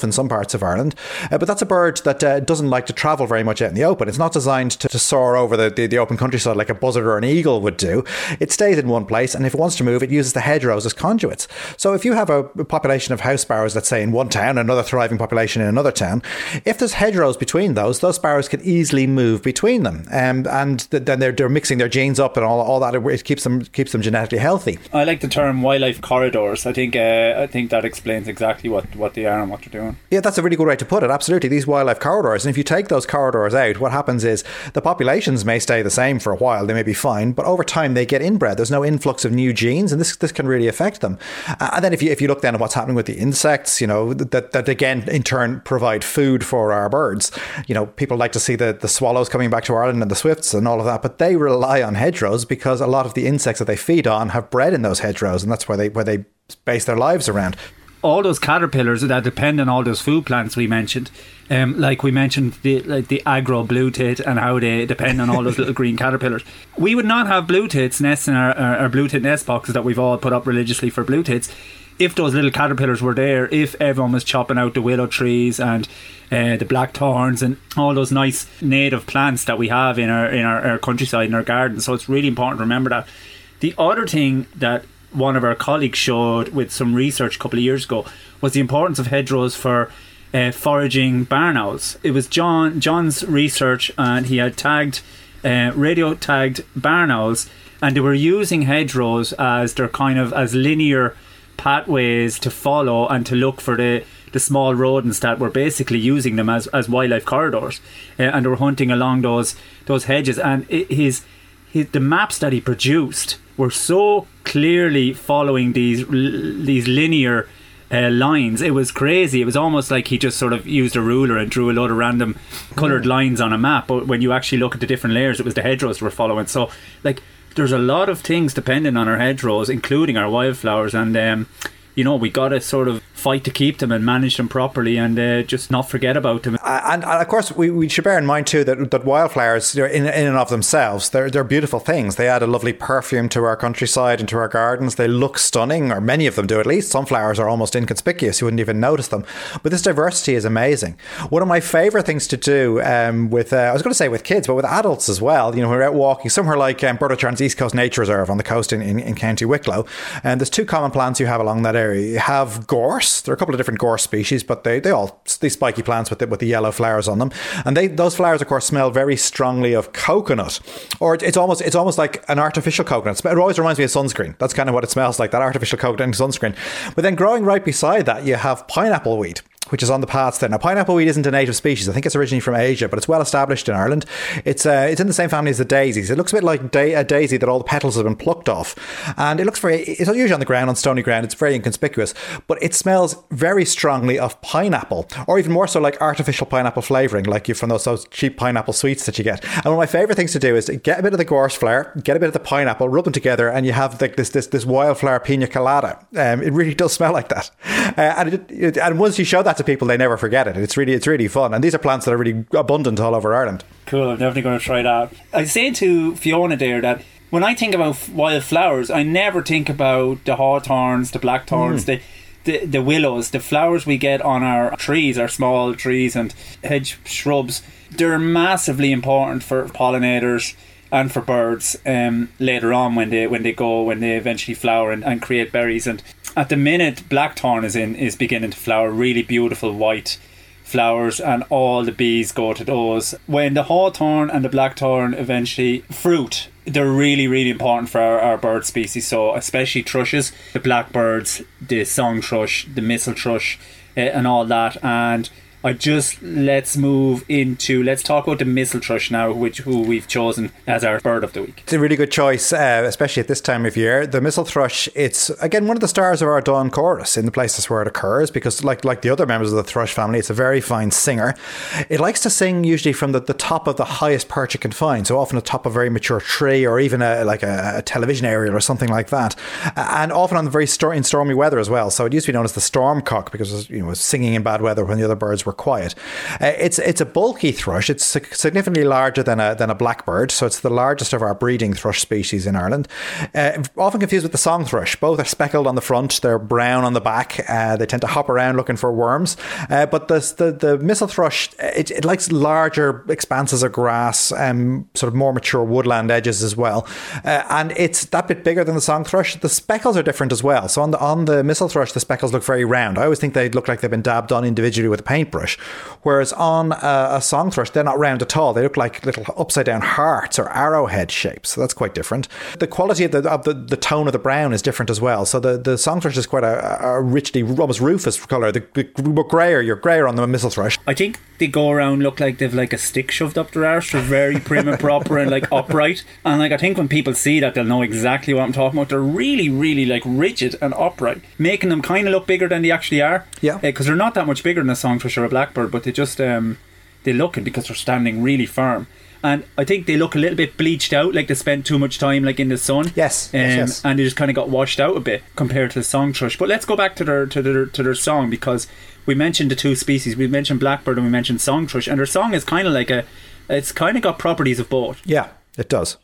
[SPEAKER 2] parts of Ireland. Uh, but that's a bird that uh, doesn't like to travel very much out in the open. It's not designed to, to soar over the, the, the open countryside like a buzzard or an eagle would do. It stays in one place, and if it wants to move, it uses the hedgerows as conduits. So if you have a population of house sparrows, let's say in one town, another thriving population in another town, if there's hedgerows between those, those sparrows can easily move between them. Um, and th- then they're, they're mixing their genes up and all, all that. It keeps them keeps them genetically healthy.
[SPEAKER 1] I like the term wildlife corridors. I think uh, I think that explains exactly what, what they are and what they're doing.
[SPEAKER 2] Yeah, that's a really good way to put it. Absolutely. These wildlife corridors. And if you take those corridors out, what happens is the populations may stay the same for a while. They may be fine, but over time they get inbred. There's no influx of new genes, and this this can really affect them. Uh, and then if you if you look then at what's happening with the insects, you know, that, that again in turn provide food for our birds. You know, people like to see the, the swallows coming back to Ireland and the swifts and all of that, but they rely on hedgerows because a lot of the insects that they feed on have bred in those hedgerows, and that's where they where they base their lives around.
[SPEAKER 1] All those caterpillars that depend on all those food plants we mentioned, um, like we mentioned the like the agro blue tit and how they depend on all those little green caterpillars. We would not have blue tits nests in our, our, our blue tit nest boxes that we've all put up religiously for blue tits if those little caterpillars were there, if everyone was chopping out the willow trees and uh, the blackthorns and all those nice native plants that we have in our in our, our countryside, in our gardens. So it's really important to remember that. The other thing that one of our colleagues showed with some research a couple of years ago was the importance of hedgerows for uh, foraging barn owls. It was John John's research, and he had tagged uh, radio tagged barn owls, and they were using hedgerows as their kind of as linear pathways to follow and to look for the the small rodents that were basically using them as, as wildlife corridors, uh, and they were hunting along those those hedges. And it, his, his the maps that he produced were so clearly following these these linear uh, lines. It was crazy. It was almost like he just sort of used a ruler and drew a load of random coloured lines on a map, but when you actually look at the different layers, it was the hedgerows we're following. So like there's a lot of things depending on our hedgerows, including our wildflowers, and um, you know, we got to sort of fight to keep them and manage them properly, and uh, just not forget about them.
[SPEAKER 2] Uh, and, and of course, we, we should bear in mind too that, that wildflowers, in, in and of themselves, they're they're beautiful things. They add a lovely perfume to our countryside and to our gardens. They look stunning, or many of them do at least. Some flowers are almost inconspicuous; you wouldn't even notice them. But this diversity is amazing. One of my favourite things to do um, with, uh, I was going to say with kids, but with adults as well. You know, when we're out walking somewhere like um, Burdow-Charnes East Coast Nature Reserve on the coast in, in, in County Wicklow, and there's two common plants you have along that area. You have gorse. There are a couple of different gorse species, but they, they all these spiky plants with the, with the yellow flowers on them, and they those flowers of course smell very strongly of coconut, or it's almost it's almost like an artificial coconut. It always reminds me of sunscreen. That's kind of what it smells like, that artificial coconut and sunscreen. But then growing right beside that, you have pineapple weed, which is on the paths there. Now, pineapple weed isn't a native species. I think it's originally from Asia, but it's well established in Ireland. It's uh, it's in the same family as the daisies. It looks a bit like da- a daisy that all the petals have been plucked off. And it looks very, it's usually on the ground, on stony ground. It's very inconspicuous, but it smells very strongly of pineapple, or even more so like artificial pineapple flavouring, like you from those, those cheap pineapple sweets that you get. And one of my favourite things to do is to get a bit of the gorse flower, get a bit of the pineapple, rub them together, and you have like this this this wildflower pina colada. Um, it really does smell like that. Uh, and, it, it, and once you show that to people, they never forget it. It's really, it's really fun. And these are plants that are really abundant all over Ireland.
[SPEAKER 1] Cool, I'm definitely going to try that. I say to Fiona there that when I think about wildflowers, I never think about the hawthorns, the blackthorns, mm. the, the the willows, the flowers we get on our trees, our small trees and hedge shrubs. They're massively important for pollinators and for birds um, later on when they when they go when they eventually flower and, and create berries. And at the minute, blackthorn is in is beginning to flower, really beautiful white flowers, and all the bees go to those. When the hawthorn and the blackthorn eventually fruit, they're really, really important for our, our bird species. So especially thrushes, the blackbirds, the song thrush, the mistle thrush, uh, and all that. And I just let's move into let's talk about the mistle thrush now, which who we've chosen as our bird of the week.
[SPEAKER 2] It's a really good choice, uh, especially at this time of year. The mistle thrush, it's again one of the stars of our dawn chorus in the places where it occurs, because like like the other members of the thrush family, it's a very fine singer. It likes to sing usually from the, the top of the highest perch it can find, so often the top of a very mature tree, or even a like a, a television aerial or something like that, and often on the very sto- in stormy weather as well. So it used to be known as the stormcock because it was, you know, it was singing in bad weather when the other birds were super quiet. Uh, it's it's a bulky thrush. It's significantly larger than a than a blackbird, so it's the largest of our breeding thrush species in Ireland. Uh, often confused with the song thrush. Both are speckled on the front, they're brown on the back. Uh, they tend to hop around looking for worms. Uh, but the, the the mistle thrush, it, it likes larger expanses of grass, um, sort of more mature woodland edges as well. Uh, and it's that bit bigger than the song thrush. The speckles are different as well. So on the on the mistle thrush, the speckles look very round. I always think they look like they've been dabbed on individually with a paintbrush. Whereas on a, a song thrush, they're not round at all. They look like little upside down hearts or arrowhead shapes. So that's quite different. The quality of the of the, the tone of the brown is different as well. So the, the song thrush is quite a, a richly, almost rufous colour. The, the grayer, you're grayer on the mistle thrush.
[SPEAKER 1] I think they go around look like they've like a stick shoved up their arse. They're very prim and proper and like upright. And like I think when people see that, they'll know exactly what I'm talking about. They're really, really like rigid and upright, making them kind of look bigger than they actually are.
[SPEAKER 2] Yeah.
[SPEAKER 1] Because uh, they're not that much bigger than a song thrush or a blackbird, but they just um they look it because they're standing really firm. And I think they look a little bit bleached out, like they spent too much time like in the sun.
[SPEAKER 2] Yes,
[SPEAKER 1] um,
[SPEAKER 2] yes, yes.
[SPEAKER 1] And they just kind of got washed out a bit compared to the song thrush. But let's go back to their to their to their song, because we mentioned the two species. We mentioned blackbird and we mentioned song thrush, and their song is kind of like a, it's kind of got properties of both.
[SPEAKER 2] Yeah, it does.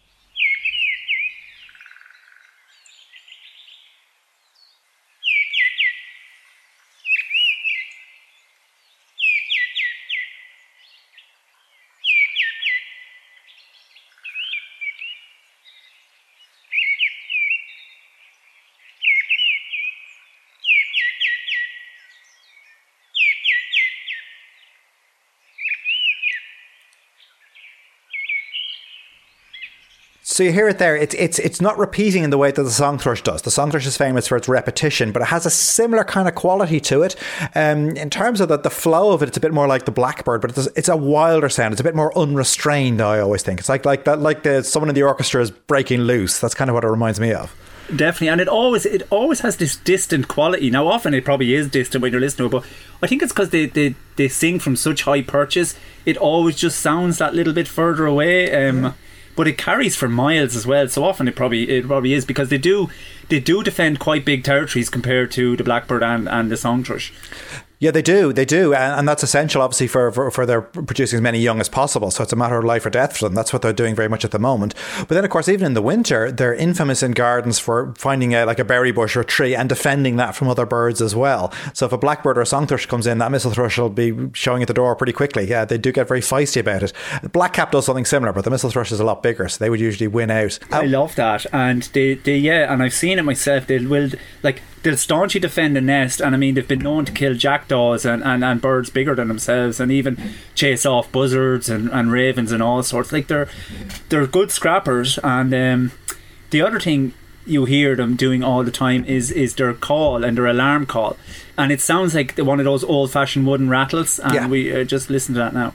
[SPEAKER 2] So you hear it there. It's it's it's not repeating in the way that the song thrush does. The song thrush is famous for its repetition, but it has a similar kind of quality to it. Um, in terms of the, the flow of it, it's a bit more like the blackbird, but it's, it's a wilder sound. It's a bit more unrestrained, I always think. It's like like that, like the, someone in the orchestra is breaking loose. That's kind of what it reminds me of.
[SPEAKER 1] Definitely, and it always it always has this distant quality. Now, often it probably is distant when you're listening to it, but I think it's because they, they, they sing from such high perches. It always just sounds that little bit further away. Um, yeah. But it carries for miles as well. So often it probably it probably is because they do they do defend quite big territories compared to the blackbird and, and the song thrush.
[SPEAKER 2] Yeah, they do. They do. And, and that's essential, obviously, for, for, for their producing as many young as possible. So it's a matter of life or death for them. That's what they're doing very much at the moment. But then, of course, even in the winter, they're infamous in gardens for finding a, like a berry bush or a tree and defending that from other birds as well. So if a blackbird or a song thrush comes in, that mistle thrush will be showing at the door pretty quickly. Yeah, they do get very feisty about it. The blackcap does something similar, but the mistle thrush is a lot bigger, so they would usually win out.
[SPEAKER 1] I love that. And they, they yeah, and I've seen it myself. They will, like, they'll staunchly defend the nest, and I mean they've been known to kill jackdaws and, and, and birds bigger than themselves, and even chase off buzzards and, and ravens and all sorts. Like they're they're good scrappers. And um, the other thing you hear them doing all the time is is their call and their alarm call, and it sounds like one of those old fashioned wooden rattles. And yeah. we uh, just listen to that now.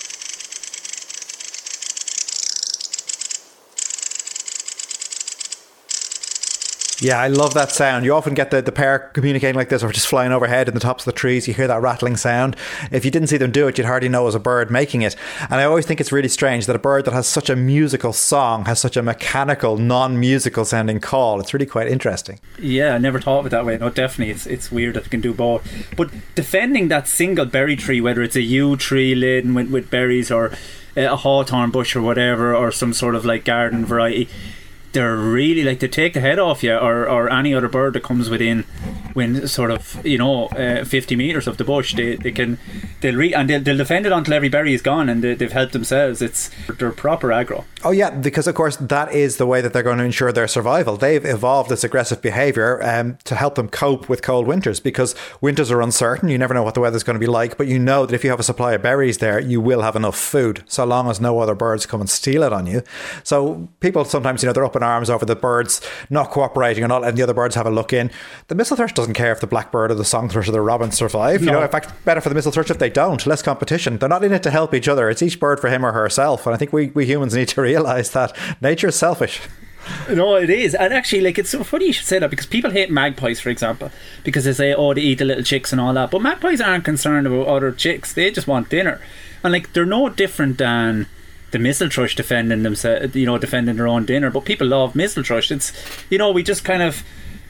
[SPEAKER 2] Yeah, I love that sound. You often get the, the pair communicating like this, or just flying overhead in the tops of the trees. You hear that rattling sound. If you didn't see them do it, you'd hardly know it was a bird making it. And I always think it's really strange that a bird that has such a musical song has such a mechanical, non-musical sounding call. It's really quite interesting.
[SPEAKER 1] Yeah, I never thought of it that way. No, definitely, it's it's weird that it can do both. But defending that single berry tree, whether it's a yew tree laden with, with berries, or a hawthorn bush or whatever, or some sort of like garden variety, they're really like, they take the head off you, or, or any other bird that comes within when sort of, you know, uh, fifty metres of the bush. They they can they'll re- and they'll, they'll defend it until every berry is gone, and they, they've helped themselves. It's they're proper aggro.
[SPEAKER 2] Oh yeah, because of course that is the way that they're going to ensure their survival. They've evolved this aggressive behaviour um, to help them cope with cold winters, because winters are uncertain. You never know what the weather's going to be like, but you know that if you have a supply of berries there, you will have enough food, so long as no other birds come and steal it on you. So people sometimes, you know, they're up in arms over the birds not cooperating or not letting the other birds have a look in. The mistle thrush doesn't care if the blackbird or the song thrush or the robin survive. No. You know, in fact, better for the mistle thrush if they don't. Less competition. They're not in it to help each other. It's each bird for him or herself. And I think we, we humans need to realise that nature is selfish.
[SPEAKER 1] No, it is. And actually, like, it's so funny you should say that, because people hate magpies, for example, because they say, oh, they eat the little chicks and all that. But magpies aren't concerned about other chicks. They just want dinner. And like, they're no different than the mistle thrush defending themselves, you know, defending their own dinner. But people love mistle thrush. It's, you know, we just kind of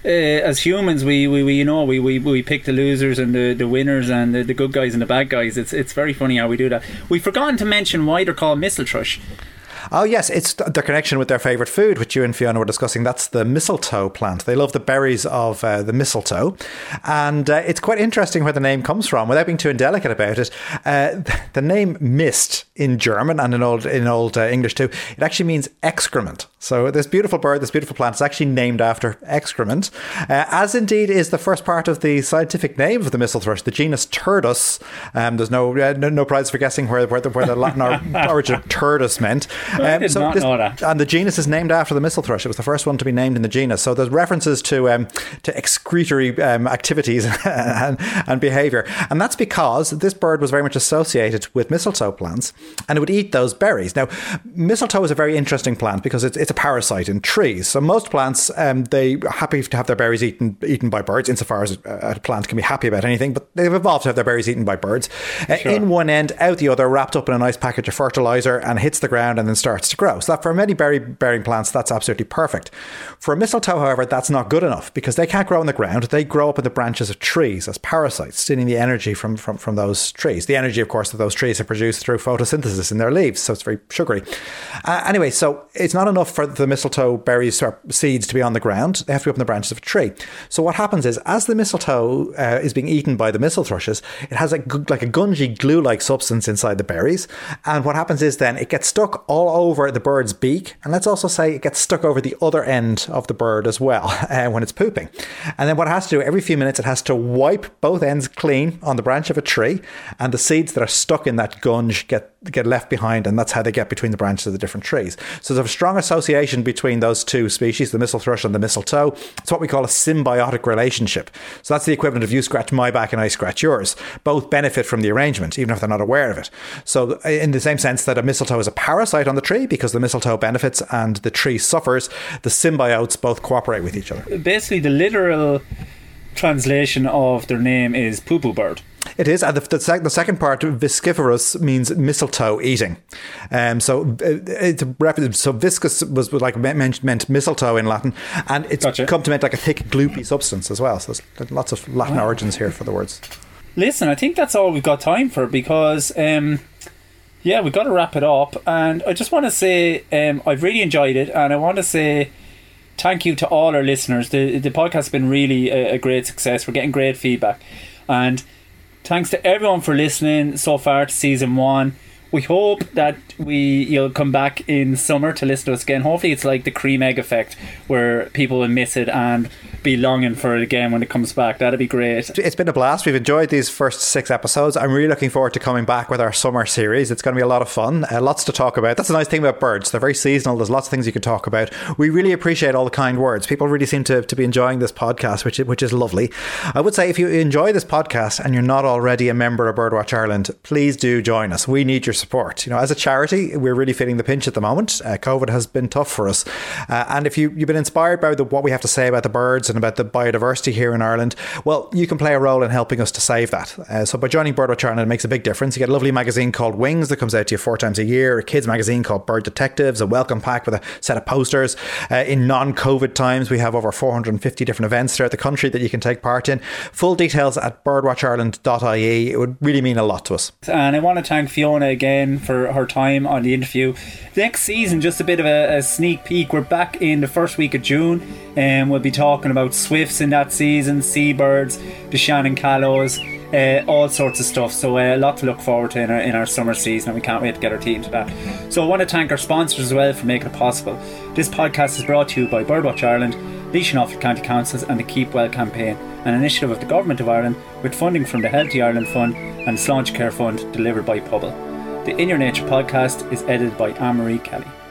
[SPEAKER 1] uh, as humans, we, we, we you know we, we, we pick the losers and the, the winners and the, the good guys and the bad guys. It's it's very funny how we do that. We've forgotten to mention why they're called mistletoe.
[SPEAKER 2] Oh yes, it's their connection with their favourite food, which you and Fiona were discussing. That's the mistletoe plant. They love the berries of uh, the mistletoe, and uh, it's quite interesting where the name comes from. Without being too indelicate about it, uh, the name mist in German and in old in old uh, English too, it actually means excrement. So this beautiful bird, this beautiful plant, is actually named after excrement, uh, as indeed is the first part of the scientific name of the mistle thrush, the genus Turdus. Um, there's no, uh, no no prize for guessing where where the, where the Latin or, origin of Turdus meant.
[SPEAKER 1] Um, I did
[SPEAKER 2] so
[SPEAKER 1] not
[SPEAKER 2] this,
[SPEAKER 1] know that.
[SPEAKER 2] And the genus is named after the mistle thrush. It was the first one to be named in the genus. So there's references to um, to excretory um, activities and, and behaviour, and that's because this bird was very much associated with mistletoe plants, and it would eat those berries. Now, mistletoe is a very interesting plant because it's it's a parasite in trees. So most plants, um, they are happy to have their berries eaten eaten by birds, insofar as a plant can be happy about anything, but they've evolved to have their berries eaten by birds. Uh,
[SPEAKER 1] sure. In
[SPEAKER 2] one end, out the other, wrapped up in a nice package of fertiliser, and hits the ground and then starts to grow. So that for many berry-bearing plants, that's absolutely perfect. For a mistletoe, however, that's not good enough because they can't grow in the ground. They grow up in the branches of trees as parasites, stealing the energy from, from, from those trees. The energy, of course, that those trees have produced through photosynthesis in their leaves, so it's very sugary. Uh, anyway, so it's not enough for the mistletoe berries or seeds to be on the ground. They have to be up in the branches of a tree. So what happens is, as the mistletoe uh, is being eaten by the mistle thrushes, it has a, like a gungy glue-like substance inside the berries. And what happens is then it gets stuck all over the bird's beak. And let's also say it gets stuck over the other end of the bird as well uh, when it's pooping. And then what it has to do, every few minutes, it has to wipe both ends clean on the branch of a tree. And the seeds that are stuck in that gunge get get left behind, and that's how they get between the branches of the different trees. So there's a strong association between those two species, the mistle thrush and the mistletoe. It's what we call a symbiotic relationship. So that's the equivalent of you scratch my back and I scratch yours. Both benefit from the arrangement, even if they're not aware of it. So in the same sense that a mistletoe is a parasite on the tree because the mistletoe benefits and the tree suffers, the symbiotes both cooperate with each other.
[SPEAKER 1] Basically, the literal translation of their name is poo-poo bird.
[SPEAKER 2] It is, and the, the, sec- the second part, visciferous, means mistletoe eating. Um, so it's a, so viscous was like meant, meant mistletoe in Latin, and it's gotcha. come to mean like a thick, gloopy substance as well. So there's lots of Latin wow. origins here for the words.
[SPEAKER 1] Listen, I think that's all we've got time for because, um, yeah, we've got to wrap it up. And I just want to say um, I've really enjoyed it, and I want to say thank you to all our listeners. The the podcast has been really a, a great success. We're getting great feedback, and thanks to everyone for listening so far to season one. We hope that we you'll come back in summer to listen to us again. Hopefully it's like the cream egg effect where people will miss it and be longing for it again when it comes back. That'd be great.
[SPEAKER 2] It's been a blast. We've enjoyed these first six episodes. I'm really looking forward to coming back with our summer series. It's going to be a lot of fun. Uh, lots to talk about. That's a nice thing about birds. They're very seasonal. There's lots of things you can talk about. We really appreciate all the kind words. People really seem to, to be enjoying this podcast, which, which is lovely. I would say if you enjoy this podcast and you're not already a member of Birdwatch Ireland, please do join us. We need your support. You know, as a charity, we're really feeling the pinch at the moment. Uh, COVID has been tough for us. Uh, and if you, you've been inspired by the, what we have to say about the birds and about the biodiversity here in Ireland, well, you can play a role in helping us to save that. Uh, so by joining Birdwatch Ireland, it makes a big difference. You get a lovely magazine called Wings that comes out to you four times a year, a kids magazine called Bird Detectives, a welcome pack with a set of posters. Uh, in non-COVID times, we have over four hundred fifty different events throughout the country that you can take part in. Full details at birdwatch ireland dot I E. It would really mean a lot to us.
[SPEAKER 1] And I want to thank Fiona again for her time on the interview. Next season, just a bit of a, a sneak peek, we're back in the first week of June and we'll be talking about swifts in that season, seabirds, the Shannon Callows, uh, all sorts of stuff. So uh, a lot to look forward to in our, in our summer season, and we can't wait to get our team to that. So I want to thank our sponsors as well for making it possible. This podcast is brought to you by Birdwatch Ireland, Laois and Offaly County Councils and the Keep Well campaign, an initiative of the Government of Ireland with funding from the Healthy Ireland Fund and Sláinte Care Fund delivered by Pobble. The In Your Nature podcast is edited by Anne-Marie Kelly.